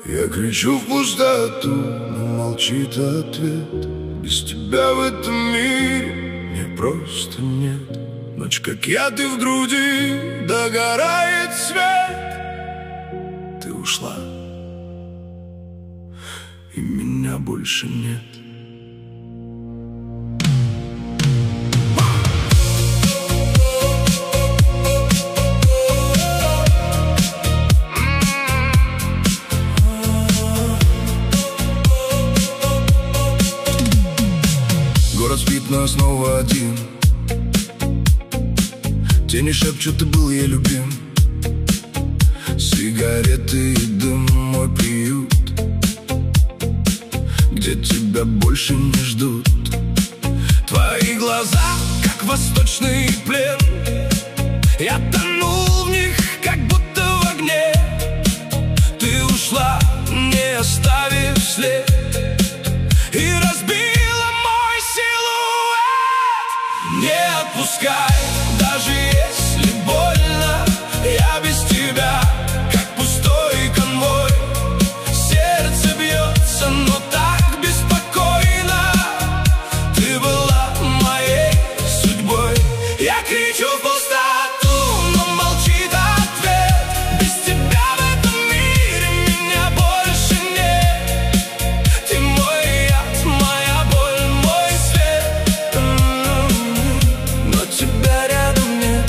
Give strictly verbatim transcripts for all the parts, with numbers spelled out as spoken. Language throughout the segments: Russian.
Я кричу в пустоту, но молчит ответ. Без тебя в этом мире мне просто нет. Ночь как я, ты в груди, догорает свет. Ты ушла, и меня больше нет. Город спит, но я снова один. Тени шепчут, ты был ей любим. Сигареты и дым, мой приют, где тебя больше не ждут. Твои глаза, как восточный плен. Я тонул в них, как будто в огне. Ты ушла, не оставив след, и разбила мой силуэт. Не отпускай, даже если больно. Я без тебя, как пустой конвой. Сердце бьется, но так беспокойно. Ты была моей судьбой. Я кричу в пустоту, но молчит ответ. Без тебя в этом мире меня больше нет. Ты мой яд, моя боль, мой свет. Но тебя рядом нет.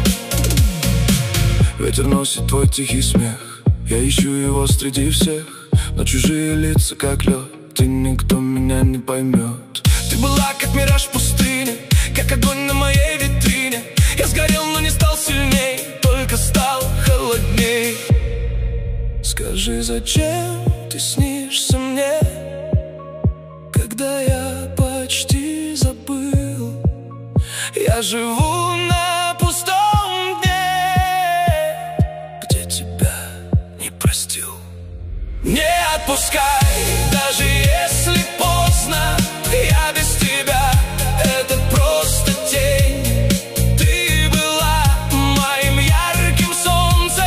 Ветер носит твой тихий смех. Я ищу его среди всех, но чужие лица как лед, и никто меня не поймет. Ты была как мираж в пустыне, как огонь на моей витрине. Я сгорел, но не стал сильней, только стал холодней. Скажи, зачем ты снишься мне, когда я почти забыл? Я живу на пустом дне, где тебя не простил. Не отпускай, даже если поздно. Я без тебя, это просто тень. Ты была моим ярким солнцем,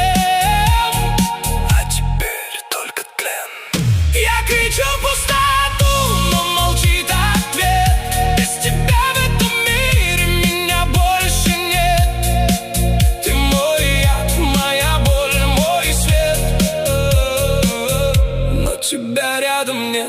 а теперь только тлен. Я кричу в пустоту, но молчит ответ. Без тебя в этом мире меня больше нет. Ты мой яд, моя боль, мой свет. Но тебя рядом нет.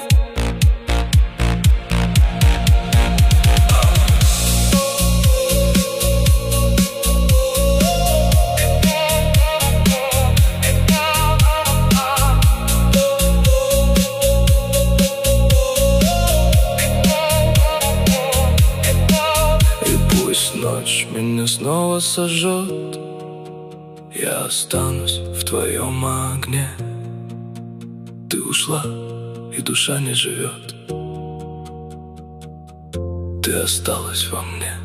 Ночь меня снова сожжет, я останусь в твоем огне. Ты ушла, и душа не живет. Ты осталась во мне.